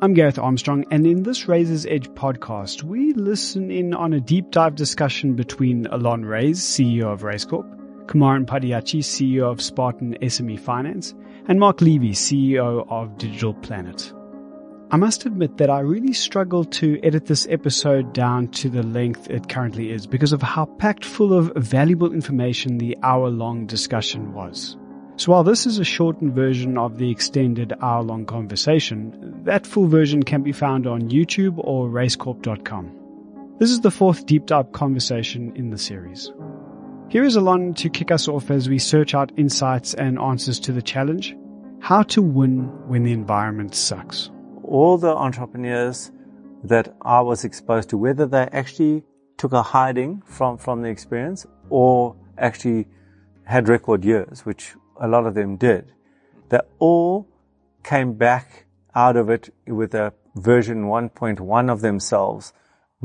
I'm Gareth Armstrong, and in this Razor's Edge podcast, we listen in on a deep dive discussion between Alon Reyes, CEO of Race Corp, Kumaran Padiachi, CEO of Spartan SME Finance, and Mark Levy, CEO of Digital Planet. I must admit that I really struggled to edit this episode down to the length it currently is because of how packed full of valuable information the hour-long discussion was. So while this is a shortened version of the extended hour-long conversation, that full version can be found on YouTube or racecorp.com. This is the fourth deep dive conversation in the series. Here is Alon to kick us off as we search out insights and answers to the challenge, how to win when the environment sucks. All the entrepreneurs that I was exposed to, whether they actually took a hiding from the experience or actually had record years, which a lot of them did, they all came back out of it with a version 1.1 of themselves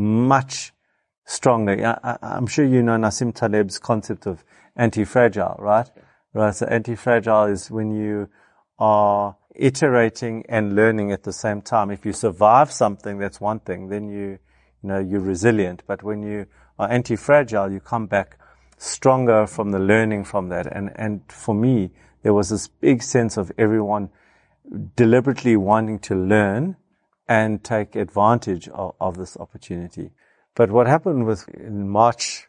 much stronger. I'm sure you know Nassim Taleb's concept of anti-fragile, right? Right. So anti-fragile is when you are iterating and learning at the same time. If you survive something, that's one thing. Then you're resilient. But when you are anti-fragile, you come back stronger from the learning from that. And for me, there was this big sense of everyone deliberately wanting to learn and take advantage of this opportunity. But what happened in March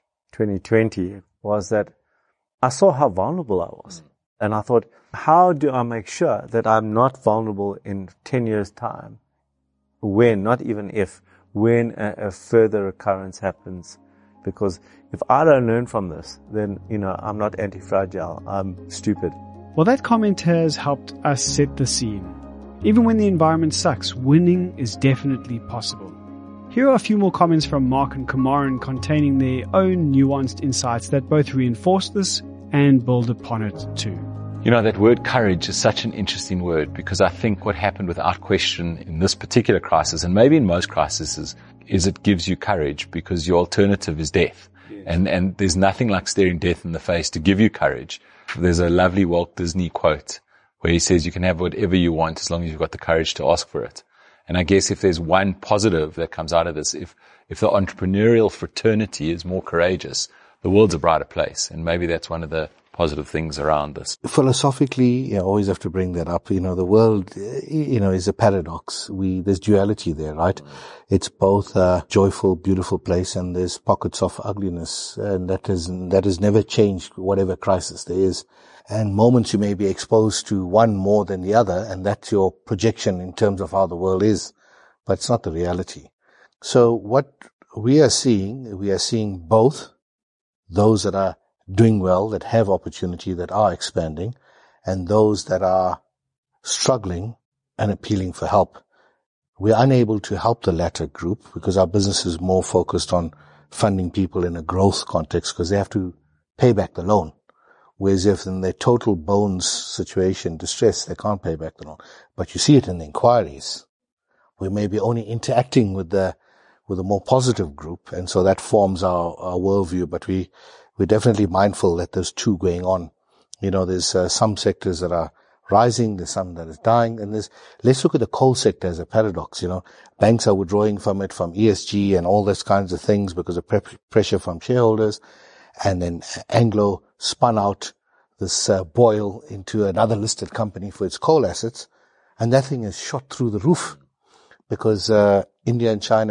2020 was that I saw how vulnerable I was. And I thought, how do I make sure that I'm not vulnerable in 10 years' time when, not even if, when a further occurrence happens? Because if I don't learn from this, then, I'm not anti-fragile. I'm stupid. Well, that comment has helped us set the scene. Even when the environment sucks, winning is definitely possible. Here are a few more comments from Mark and Kumaran containing their own nuanced insights that both reinforce this and build upon it too. That word courage is such an interesting word because I think what happened without question in this particular crisis, and maybe in most crises, is it gives you courage because your alternative is death. Yes. And there's nothing like staring death in the face to give you courage. There's a lovely Walt Disney quote where he says you can have whatever you want as long as you've got the courage to ask for it. And I guess if there's one positive that comes out of this, if the entrepreneurial fraternity is more courageous, the world's a brighter place. And maybe that's one of the positive things around this. Philosophically, you always have to bring that up. The world, is a paradox. There's duality there, right? It's both a joyful, beautiful place and there's pockets of ugliness. And that has never changed, whatever crisis there is. And moments you may be exposed to one more than the other, and that's your projection in terms of how the world is. But it's not the reality. So what we are seeing both those that are doing well, that have opportunity, that are expanding, and those that are struggling and appealing for help. We're unable to help the latter group because our business is more focused on funding people in a growth context because they have to pay back the loan. Whereas if in their total bones situation, distress, they can't pay back the loan. But you see it in the inquiries. We may be only interacting with a more positive group, and so that forms our worldview, but we're definitely mindful that there's two going on. There's some sectors that are rising, there's some that is dying, and let's look at the coal sector as a paradox. Banks are withdrawing from it, from ESG and all those kinds of things because of pressure from shareholders. And then Anglo spun out this Boyle into another listed company for its coal assets, and that thing is shot through the roof because India and China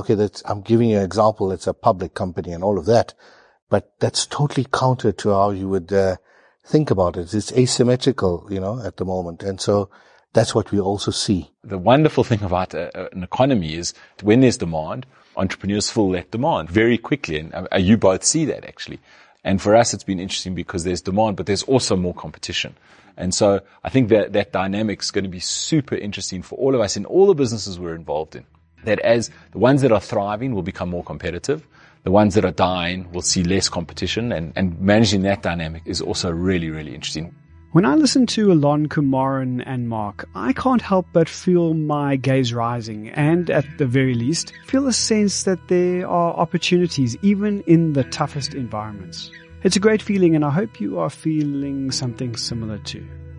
I'm giving you an example, it's a public company and all of that. But that's totally counter to how you would think about it. It's asymmetrical, at the moment. And so that's what we also see. The wonderful thing about an economy is when there's demand, entrepreneurs fill that demand very quickly. And you both see that actually. And for us, it's been interesting because there's demand, but there's also more competition. And so I think that dynamic is going to be super interesting for all of us in all the businesses we're involved in. That as the ones that are thriving will become more competitive, the ones that are dying will see less competition, and managing that dynamic is also really, really interesting. When I listen to Alon, Kumaran and Mark, I can't help but feel my gaze rising and, at the very least, feel a sense that there are opportunities even in the toughest environments. It's a great feeling and I hope you are feeling something similar too.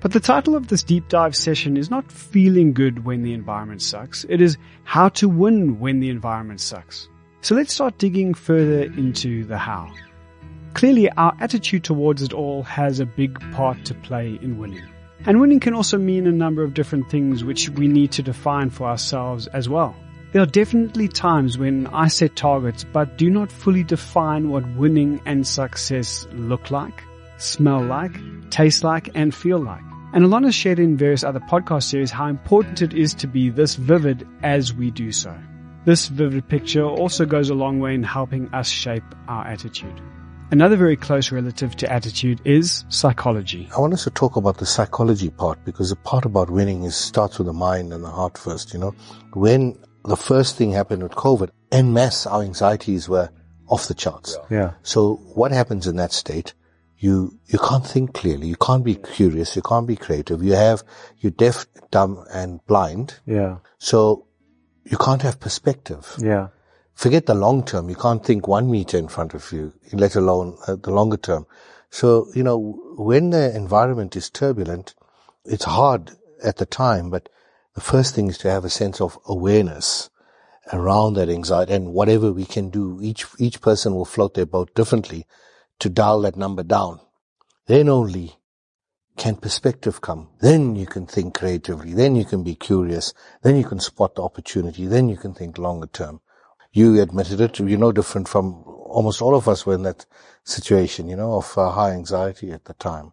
But the title of this deep dive session is not feeling good when the environment sucks. It is how to win when the environment sucks. So let's start digging further into the how. Clearly, our attitude towards it all has a big part to play in winning. And winning can also mean a number of different things which we need to define for ourselves as well. There are definitely times when I set targets but do not fully define what winning and success look like, smell like, taste like, and feel like. And Alon has shared in various other podcast series how important it is to be this vivid as we do so. This vivid picture also goes a long way in helping us shape our attitude. Another very close relative to attitude is psychology. I want us to talk about the psychology part, because the part about winning starts with the mind and the heart first, When the first thing happened with COVID, en masse, our anxieties were off the charts. Yeah. So what happens in that state? You can't think clearly. You can't be curious. You can't be creative. You're deaf, dumb, and blind. Yeah. So you can't have perspective. Yeah. Forget the long term. You can't think 1 meter in front of you, let alone the longer term. So, when the environment is turbulent, it's hard at the time, but the first thing is to have a sense of awareness around that anxiety, and whatever we can do, each person will float their boat differently to dial that number down. Then only can perspective come. Then you can think creatively. Then you can be curious. Then you can spot the opportunity. Then you can think longer term. You admitted it. You're no different from almost all of us were in that situation, of high anxiety at the time.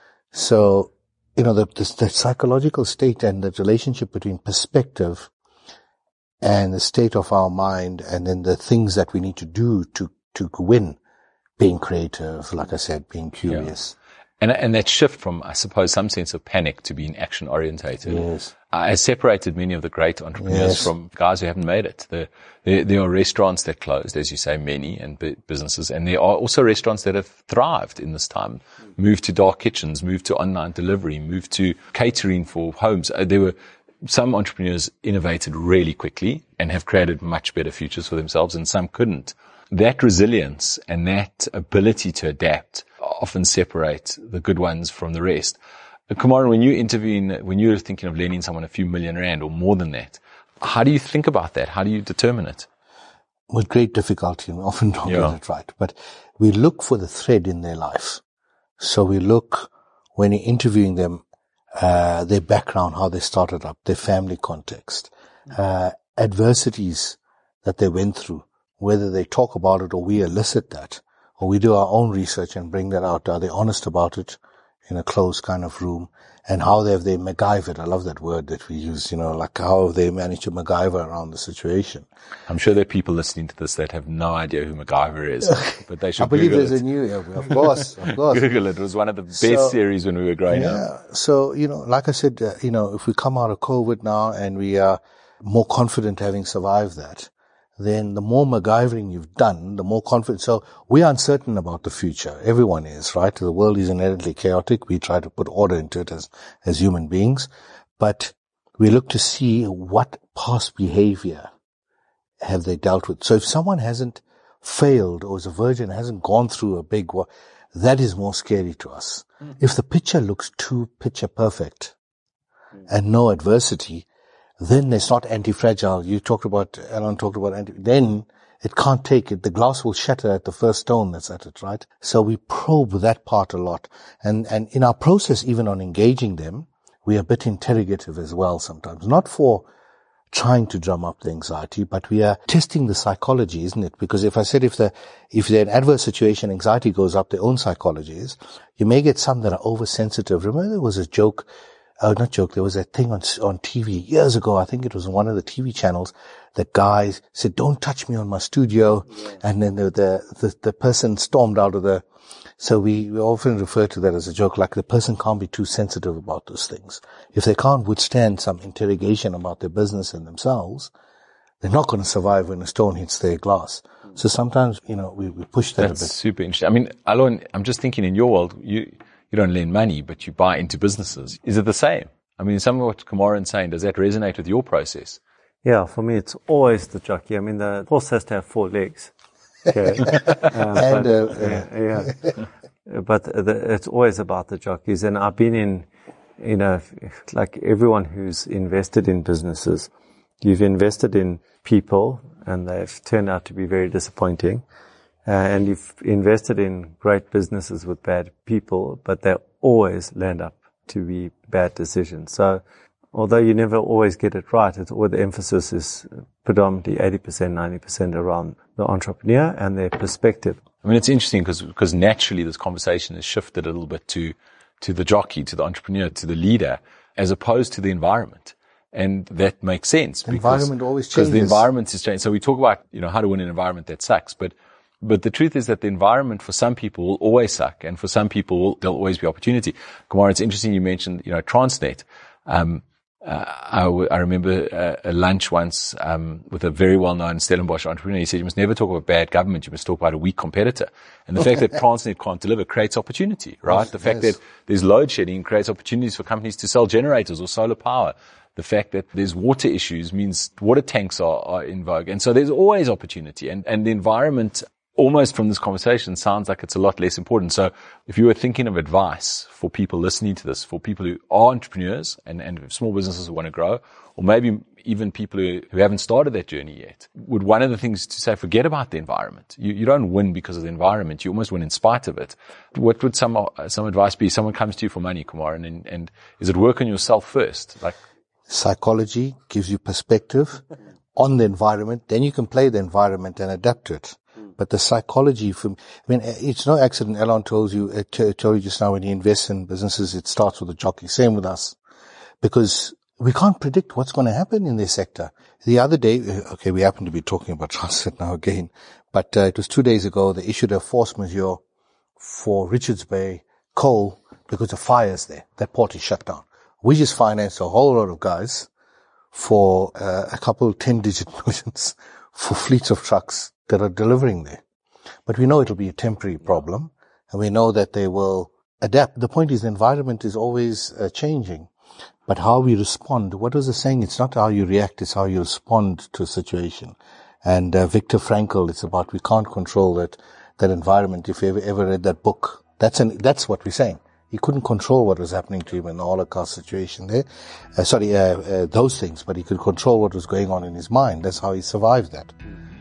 So, the psychological state and the relationship between perspective and the state of our mind, and then the things that we need to do to win, being creative, like I said, being curious. Yeah. And that shift from, I suppose, some sense of panic to being action orientated. Yes. Has separated many of the great entrepreneurs from guys who haven't made it. There are restaurants that closed, as you say, many, and businesses, and there are also restaurants that have thrived in this time. Moved to dark kitchens, moved to online delivery, moved to catering for homes. There were some entrepreneurs innovated really quickly and have created much better futures for themselves, and some couldn't. That resilience and that ability to adapt often separate the good ones from the rest. Kumaran, when you're thinking of lending someone a few million rand or more than that, how do you think about that? How do you determine it? With great difficulty, and often don't get it right. But we look for the thread in their life. So we look, when you're interviewing them, their background, how they started up, their family context, adversities that they went through, whether they talk about it or we elicit that, or we do our own research and bring that out. Are they honest about it in a closed kind of room? And how have they MacGyvered? I love that word that we use, like how have they managed to MacGyver around the situation? I'm sure there are people listening to this that have no idea who MacGyver is, but they should I believe Google there's it. a new, of course. Google it. It was one of the best series when we were growing up. Yeah. So, like I said, if we come out of COVID now and we are more confident having survived that, then the more MacGyvering you've done, the more confident. So we are uncertain about the future. Everyone is, right? The world is inherently chaotic. We try to put order into it as human beings, but we look to see what past behavior have they dealt with. So if someone hasn't failed or is a virgin, hasn't gone through a big war, that is more scary to us. If the picture looks too picture perfect and no adversity, then it's not anti-fragile. Alan talked about then it can't take it. The glass will shatter at the first stone that's at it, right? So we probe that part a lot. And in our process, even on engaging them, we are a bit interrogative as well sometimes. Not for trying to drum up the anxiety, but we are testing the psychology, isn't it? Because if they're in adverse situation, anxiety goes up, their own psychology is. You may get some that are oversensitive. Remember there was a joke, there was a thing on TV years ago. I think it was on one of the TV channels. The guy said, "Don't touch me on my studio." Yeah. And then the person stormed out of so we often refer to that as a joke, like the person can't be too sensitive about those things. If they can't withstand some interrogation about their business and themselves, they're not going to survive when a stone hits their glass. So sometimes, we push that a bit. That's super interesting. I mean, Alon, I'm just thinking in your world, you don't lend money, but you buy into businesses. Is it the same? I mean, some of what Kumaran's saying, does that resonate with your process? Yeah, for me, it's always the jockey. I mean, the horse has to have 4 legs. Okay. But it's always about the jockeys. And I've been like everyone who's invested in businesses, you've invested in people and they've turned out to be very disappointing. And you've invested in great businesses with bad people, but they always land up to be bad decisions. So although you never always get it right, the emphasis is predominantly 80%, 90% around the entrepreneur and their perspective. I mean, it's interesting because naturally this conversation has shifted a little bit to the jockey, to the entrepreneur, to the leader, as opposed to the environment. And that makes sense. Environment always changes. Because the environment is changing. So we talk about, how to win an environment that sucks. But the truth is that the environment for some people will always suck. And for some people, there'll always be opportunity. Kumar, it's interesting you mentioned, Transnet. I remember a lunch once with a very well-known Stellenbosch entrepreneur. He said, you must never talk about bad government. You must talk about a weak competitor. And the fact that Transnet can't deliver creates opportunity, right? The fact that there's load shedding creates opportunities for companies to sell generators or solar power. The fact that there's water issues means water tanks are in vogue. And so there's always opportunity. And the environment, almost from this conversation, sounds like it's a lot less important. So if you were thinking of advice for people listening to this, for people who are entrepreneurs and small businesses who want to grow, or maybe even people who haven't started that journey yet, would one of the things to say, forget about the environment. You don't win because of the environment. You almost win in spite of it. What would some advice be? Someone comes to you for money, Kumar, and is it work on yourself first? Like, psychology gives you perspective on the environment. Then you can play the environment and adapt to it. But the psychology it's no accident. Elon told you just now, when he invests in businesses, it starts with a jockey. Same with us. Because we can't predict what's going to happen in this sector. The other day, we happen to be talking about Transnet now again, but it was 2 days ago, they issued a force majeure for Richards Bay coal because of fires there. That port is shut down. We just financed a whole lot of guys for a couple 10-digit millions for fleets of trucks that are delivering there. But we know it'll be a temporary problem, and we know that they will adapt. The point is the environment is always changing. But how we respond, what was the saying? It's not how you react, it's how you respond to a situation. And Viktor Frankl, it's about we can't control that environment. If you ever read that book, that's what we're saying. He couldn't control what was happening to him in the Holocaust situation there. Those things, but he could control what was going on in his mind. That's how he survived that.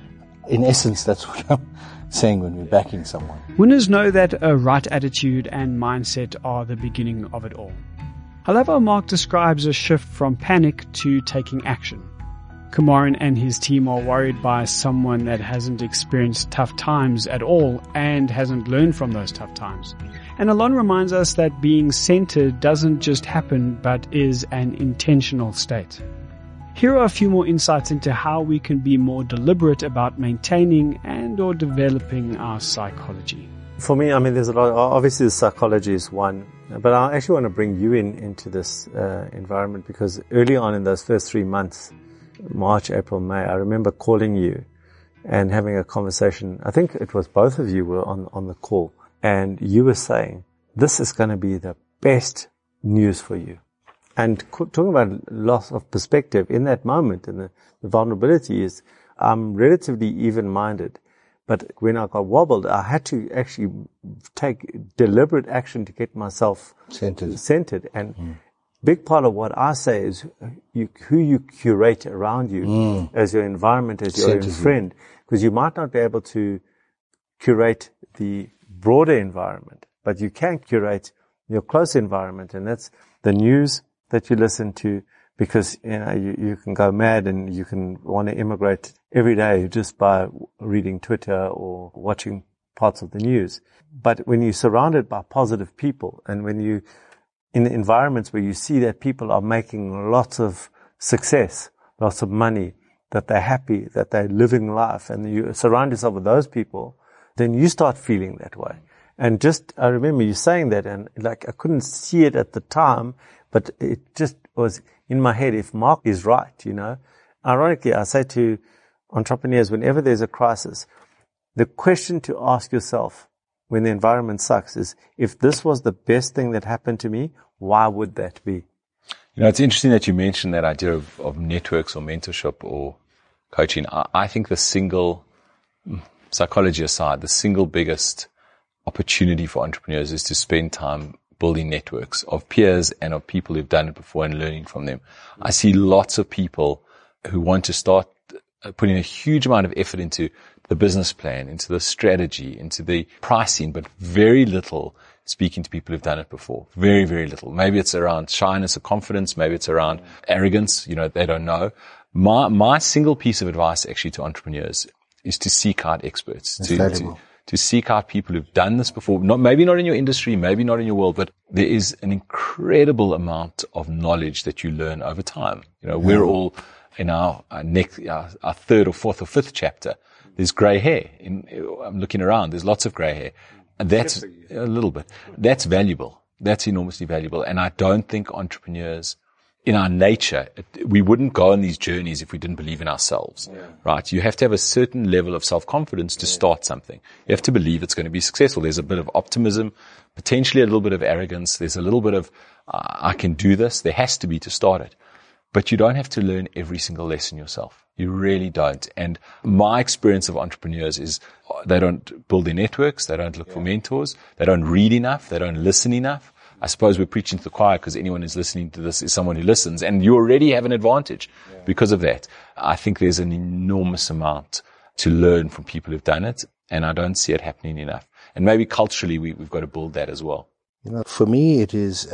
In essence, that's what I'm saying when we're backing someone. Winners know that a right attitude and mindset are the beginning of it all. I love how Mark describes a shift from panic to taking action. Kumaran and his team are worried by someone that hasn't experienced tough times at all and hasn't learned from those tough times. And Alon reminds us that being centered doesn't just happen, but is an intentional state. Here are a few more insights into how we can be more deliberate about maintaining and or developing our psychology. For me, there's a lot. Obviously, the psychology is one, but I actually want to bring you into this environment, because early on in those first 3 months, March, April, May, I remember calling you and having a conversation. I think it was both of you were on the call, and you were saying, this is going to be the best news for you. And talking about loss of perspective in that moment, and the vulnerability is, I'm relatively even-minded. But when I got wobbled, I had to actually take deliberate action to get myself centered. And big part of what I say is who you curate around you as your environment, as your friend. Because you might not be able to curate the broader environment, but you can curate your close environment. And that's the news that you listen to, because you can go mad and you can want to immigrate every day just by reading Twitter or watching parts of the news. But when you're surrounded by positive people, and when you in environments where you see that people are making lots of success, lots of money, that they're happy, that they're living life, and you surround yourself with those people, then you start feeling that way. And I remember you saying that, and I couldn't see it at the time, but it just was in my head, if Mark is right, Ironically, I say to entrepreneurs, whenever there's a crisis, the question to ask yourself when the environment sucks is, if this was the best thing that happened to me, why would that be? It's interesting that you mentioned that idea of networks or mentorship or coaching. I think psychology aside, the single biggest opportunity for entrepreneurs is to spend time building networks of peers and of people who've done it before and learning from them. I see lots of people who want to start putting a huge amount of effort into the business plan, into the strategy, into the pricing, but very little speaking to people who've done it before. Very, very little. Maybe it's around shyness or confidence. Maybe it's around arrogance. They don't know. My single piece of advice actually to entrepreneurs is to seek out experts, to seek out people who've done this before. Maybe not in your industry, maybe not in your world, but there is an incredible amount of knowledge that you learn over time. We're all in our third or fourth or fifth chapter. There's grey hair. I'm looking around. There's lots of grey hair. And that's a little bit. That's valuable. That's enormously valuable. And I don't think entrepreneurs, in our nature, we wouldn't go on these journeys if we didn't believe in ourselves, right? You have to have a certain level of self-confidence to start something. You have to believe it's going to be successful. There's a bit of optimism, potentially a little bit of arrogance. There's a little bit of, I can do this. There has to be to start it. But you don't have to learn every single lesson yourself. You really don't. And my experience of entrepreneurs is they don't build their networks. They don't look for mentors. They don't read enough. They don't listen enough. I suppose we're preaching to the choir because anyone who's listening to this is someone who listens, and you already have an advantage because of that. I think there's an enormous amount to learn from people who've done it, and I don't see it happening enough. And maybe culturally we've got to build that as well. For me, it is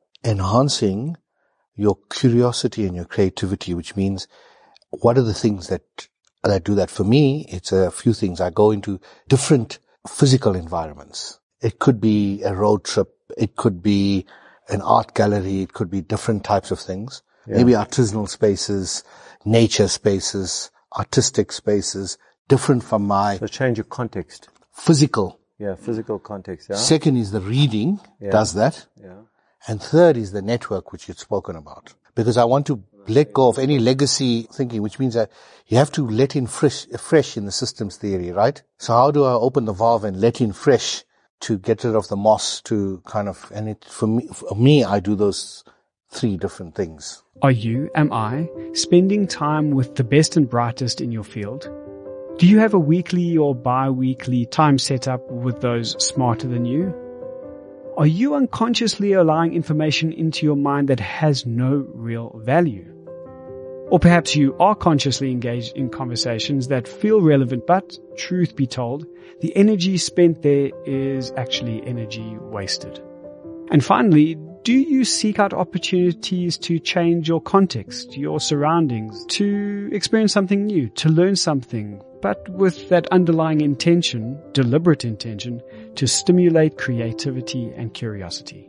enhancing your curiosity and your creativity, which means what are the things that do that? For me, it's a few things. I go into different physical environments. It could be a road trip. It could be an art gallery. It could be different types of things. Maybe artisanal spaces, nature spaces, artistic spaces, different from my... So change your context. Physical. Yeah, physical context, yeah. Second is the reading, does that. Yeah. And third is the network, which you've spoken about. Because I want to let go of any legacy thinking, which means that you have to let in fresh in the systems theory, right? So how do I open the valve and let in fresh to get rid of the moss to kind of, and for me, I do those three different things. Am I, spending time with the best and brightest in your field? Do you have a weekly or bi-weekly time set up with those smarter than you? Are you unconsciously allowing information into your mind that has no real value? Or perhaps you are consciously engaged in conversations that feel relevant, but, truth be told, the energy spent there is actually energy wasted. And finally, do you seek out opportunities to change your context, your surroundings, to experience something new, to learn something, but with that underlying intention, deliberate intention, to stimulate creativity and curiosity?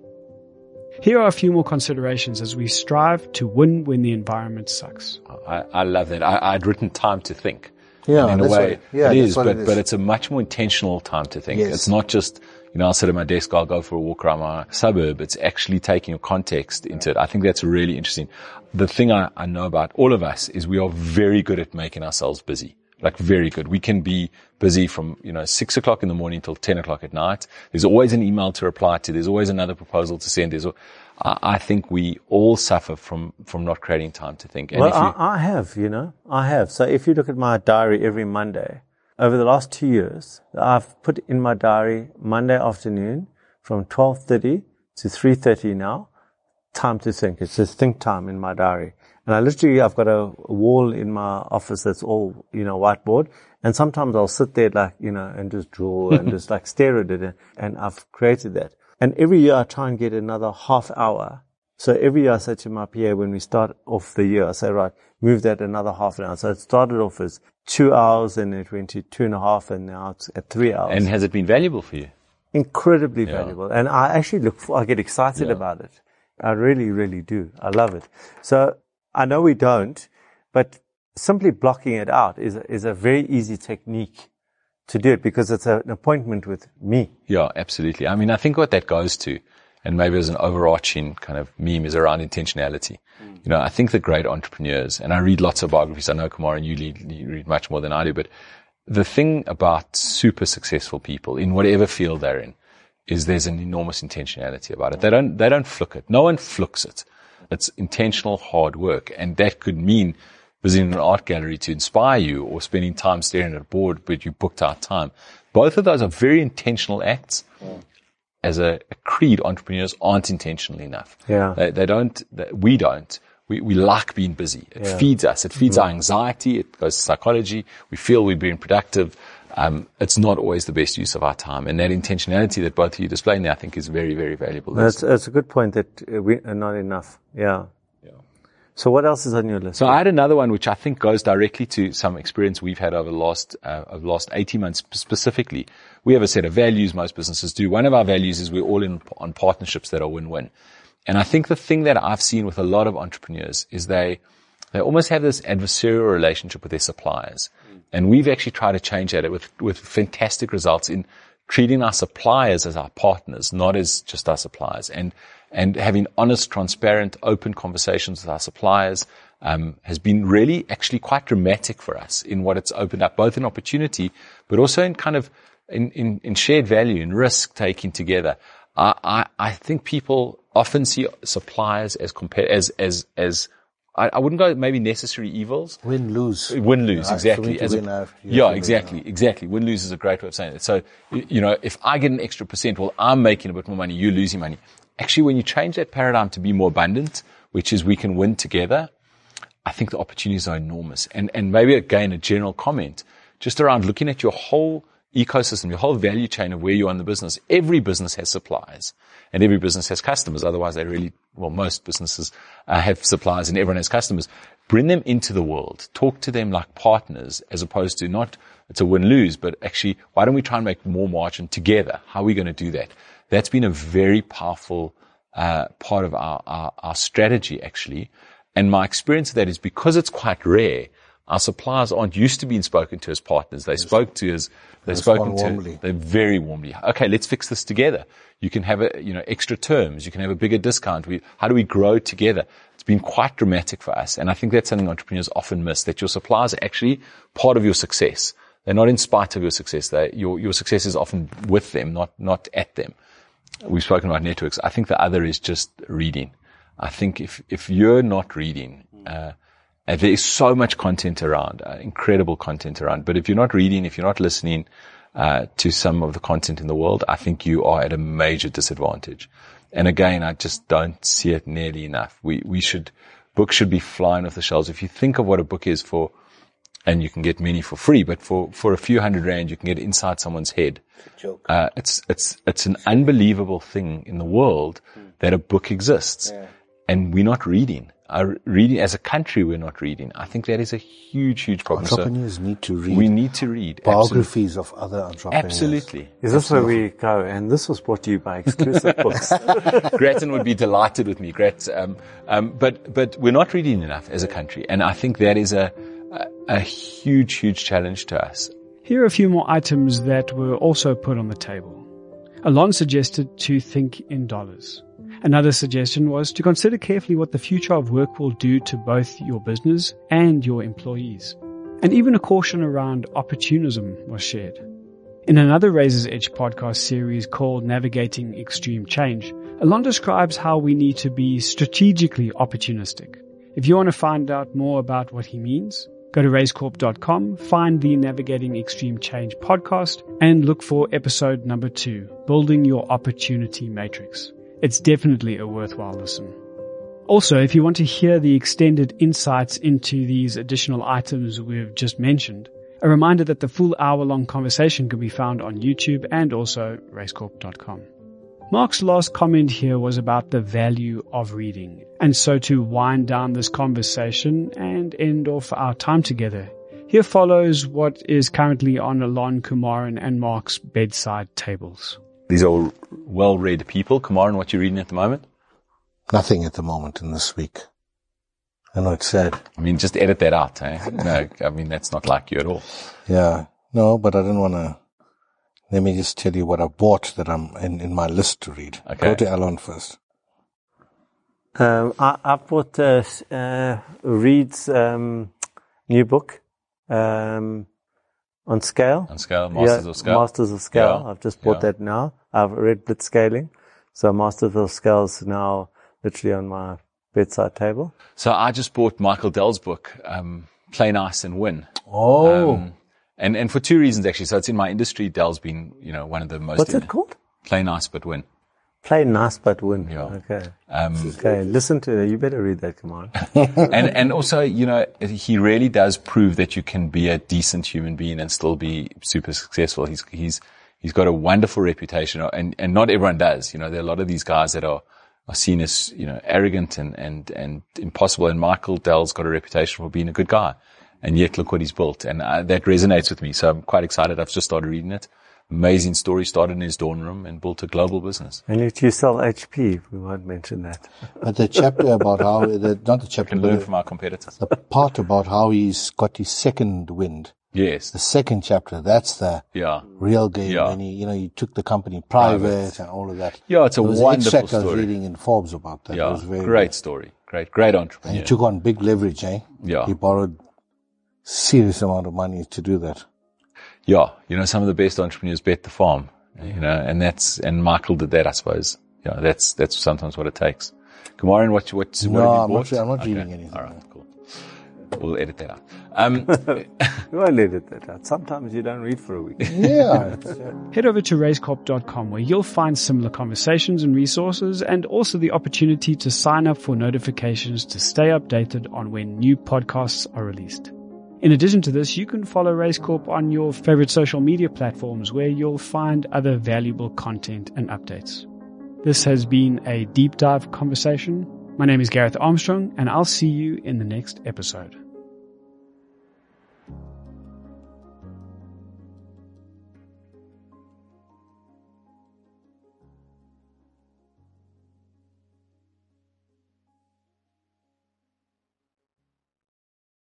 Here are a few more considerations as we strive to win when the environment sucks. I love that. I'd written time to think. Yeah, in a way, it is, but it's a much more intentional time to think. Yes. It's not just, I'll sit at my desk, I'll go for a walk around my suburb. It's actually taking a context into it. I think that's really interesting. The thing I know about all of us is we are very good at making ourselves busy. Like very good. We can be busy from, 6 o'clock in the morning till 10 o'clock at night. There's always an email to reply to. There's always another proposal to send. I think we all suffer from not creating time to think. And I have. So if you look at my diary every Monday, over the last 2 years, I've put in my diary Monday afternoon from 12:30 to 3:30 now, time to think. It's just think time in my diary. And I've got a wall in my office that's all, whiteboard. And sometimes I'll sit there and just draw and just stare at it. And I've created that. And every year I try and get another half hour. So every year I say to my PA when we start off the year, I say, right, move that another half an hour. So it started off as 2 hours and it went to 2.5 and now it's at 3 hours. And has it been valuable for you? Incredibly valuable. And I actually I get excited about it. I really, really do. I love it. So I know we don't, but simply blocking it out is a very easy technique to do it because it's an appointment with me. Yeah, absolutely. I mean, I think what that goes to, and maybe as an overarching kind of meme, is around intentionality. I think the great entrepreneurs, and I read lots of biographies. I know, Kumar, and you read much more than I do, but the thing about super successful people in whatever field they're in is there's an enormous intentionality about it. They don't fluke it. No one flukes it. It's intentional hard work. And that could mean visiting an art gallery to inspire you or spending time staring at a board, but you booked out time. Both of those are very intentional acts. as a creed, entrepreneurs aren't intentional enough. Yeah. We don't. We like being busy. It feeds us. It feeds our anxiety. It goes to psychology. We feel we're being productive. It's not always the best use of our time. And that intentionality that both of you displayed there, I think, is very, very valuable. That's a good point, that we are not enough. Yeah. So what else is on your list? So I had another one which I think goes directly to some experience we've had over the last 18 months specifically. We have a set of values, most businesses do. One of our values is we're all in on partnerships that are win-win. And I think the thing that I've seen with a lot of entrepreneurs is they almost have this adversarial relationship with their suppliers. And we've actually tried to change that with fantastic results in treating our suppliers as our partners, not as just our suppliers. And having honest, transparent, open conversations with our suppliers has been really actually quite dramatic for us in what it's opened up, both in opportunity, but also in kind of in shared value, in risk taking together. I think people often see suppliers as I wouldn't go maybe necessary evils. Win-lose. Win-lose, exactly. Exactly. Win-lose is a great way of saying it. So, if I get an extra percent, well, I'm making a bit more money, you're losing money. Actually, when you change that paradigm to be more abundant, which is we can win together, I think the opportunities are enormous. And maybe again, a general comment just around looking at your whole ecosystem, your whole value chain of where you are in the business. Every business has suppliers and every business has customers. Otherwise most businesses have suppliers and everyone has customers. Bring them into the world. Talk to them like partners as opposed to not, it's a win-lose, but actually, why don't we try and make more margin together? How are we going to do that? That's been a very powerful part of our strategy, actually. And my experience of that is because it's quite rare, our suppliers aren't used to being spoken to as partners. They spoke to us. They're very warmly. Okay, let's fix this together. You can have extra terms. You can have a bigger discount. How do we grow together? It's been quite dramatic for us. And I think that's something entrepreneurs often miss, that your suppliers are actually part of your success. They're not in spite of your success. Your success is often with them, not at them. We've spoken about networks. I think the other is just reading. I think if you're not reading, there is so much content around, incredible content around. But if you're not reading, if you're not listening to some of the content in the world, I think you are at a major disadvantage. And again, I just don't see it nearly enough. Books should be flying off the shelves. If you think of what a book is for, and you can get many for free, but for a few $100 you can get inside someone's head. It's an unbelievable thing in the world that a book exists. Yeah. And we're not reading. Reading as a country, we're not reading. I think that is a huge, huge problem. Entrepreneurs need to read. We need to read. Biographies of other entrepreneurs. Absolutely. Is this where we go? And this was brought to you by Exclusive Books. Grattan would be delighted with me. But we're not reading enough as a country. And I think that is a huge, huge challenge to us. Here are a few more items that were also put on the table. Alon suggested to think in dollars. Another suggestion was to consider carefully what the future of work will do to both your business and your employees. And even a caution around opportunism was shared. In another Razor's Edge podcast series called Navigating Extreme Change, Alon describes how we need to be strategically opportunistic. If you want to find out more about what he means, go to razecorp.com, find the Navigating Extreme Change podcast, and look for episode number 2, Building Your Opportunity Matrix. It's definitely a worthwhile listen. Also, if you want to hear the extended insights into these additional items we've just mentioned, a reminder that the full hour-long conversation can be found on YouTube and also razecorp.com. Mark's last comment here was about the value of reading. And so to wind down this conversation and end off our time together, here follows what is currently on Alon, Kumaran and Mark's bedside tables. These are well-read people. Kumaran, what are you reading at the moment? Nothing at the moment in this week. I know it's sad. I mean, just edit that out, eh? No, I mean, that's not like you at all. Yeah. No, but I didn't want to. Let me just tell you what I bought that I'm in my list to read. Okay. Go to Alon first. I bought Reed's new book on scale. On scale, Masters of Scale. Masters of Scale. Yeah. I've just bought that now. I've read Blitzscaling. So Masters of Scale is now literally on my bedside table. So I just bought Michael Dell's book, Play Nice and Win. Oh. And for two reasons actually. So it's in my industry. Dell's been, one of the most. What's it called? Play Nice but Win. Play nice but win. Yeah. Okay. Okay. Listen to it. You better read that, come on. and also, he really does prove that you can be a decent human being and still be super successful. He's got a wonderful reputation, and not everyone does. There are a lot of these guys that are seen as, arrogant and impossible. And Michael Dell's got a reputation for being a good guy. And yet look what he's built. And that resonates with me. So I'm quite excited. I've just started reading it. Amazing story. Started in his dorm room and built a global business. And yet you sell HP. We won't mention that. But the chapter about how, not the chapter, Can learn from our competitors. The part about how he's got his second wind. Yes. The second chapter, that's the real game. Yeah. When he took the company private and all of that. Yeah, it's a wonderful extract story. I was reading in Forbes about that. Yeah, it was very great good. story. Great entrepreneur. And he took on big leverage, Yeah. He borrowed serious amount of money to do that. Yeah. Some of the best entrepreneurs bet the farm, and Michael did that, I suppose. Yeah, that's sometimes what it takes. Kamaran, what have you bought? I'm not reading anything. All right, cool. We'll edit that out. We won't edit that out. Sometimes you don't read for a week. Yeah. Head over to racecorp.com where you'll find similar conversations and resources, and also the opportunity to sign up for notifications to stay updated on when new podcasts are released. In addition to this, you can follow RaceCorp on your favorite social media platforms where you'll find other valuable content and updates. This has been a deep dive conversation. My name is Gareth Armstrong, and I'll see you in the next episode.